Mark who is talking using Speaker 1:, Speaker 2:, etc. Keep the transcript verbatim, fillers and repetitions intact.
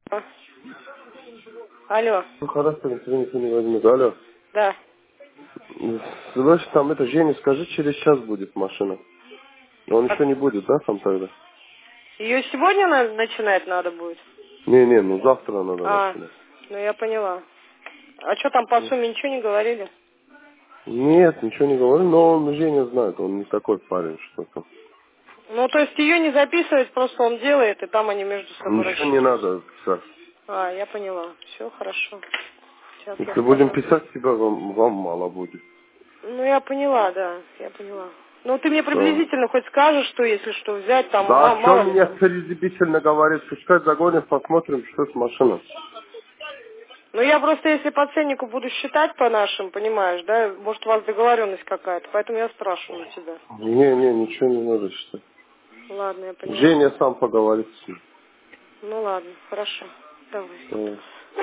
Speaker 1: Алло.
Speaker 2: Ну, хорошо, никто никто не возьмет. Алло.
Speaker 1: Да.
Speaker 2: Слышь, там это, Женя, скажи, через час будет машина. Он
Speaker 1: А
Speaker 2: еще не будет, да, там тогда?
Speaker 1: ее сегодня на- начинать надо будет?
Speaker 2: Не-не, ну завтра надо
Speaker 1: А,
Speaker 2: начинать.
Speaker 1: ну я поняла. А что там по сумме, ничего не говорили?
Speaker 2: Нет, ничего не говорю, но он, Женя знает, он не такой парень, что там.
Speaker 1: Ну, то есть ее не записывать, просто он делает, и там они между собой
Speaker 2: Ничего не
Speaker 1: рассчитываются.
Speaker 2: надо писать.
Speaker 1: А, я поняла. Все хорошо. Сейчас я
Speaker 2: Если будем
Speaker 1: скажу.
Speaker 2: писать тебя, вам, вам мало будет.
Speaker 1: Ну, я поняла, да, я поняла. Ну, ты мне
Speaker 2: Что?
Speaker 1: приблизительно хоть скажешь, что если что взять, там
Speaker 2: Да,
Speaker 1: ма-
Speaker 2: что
Speaker 1: мало ли
Speaker 2: меня
Speaker 1: там.
Speaker 2: предъявительно говорит, пускай загоним, посмотрим, что с машиной.
Speaker 1: Ну, я просто, если по ценнику буду считать по нашим, понимаешь, да, может, у вас договоренность какая-то, поэтому я спрашиваю у тебя.
Speaker 2: Не-не, ничего не надо считать.
Speaker 1: Ладно, я поняла.
Speaker 2: Женя сам поговорит с ним.
Speaker 1: Ну, ладно, хорошо. Давай.
Speaker 2: Давай.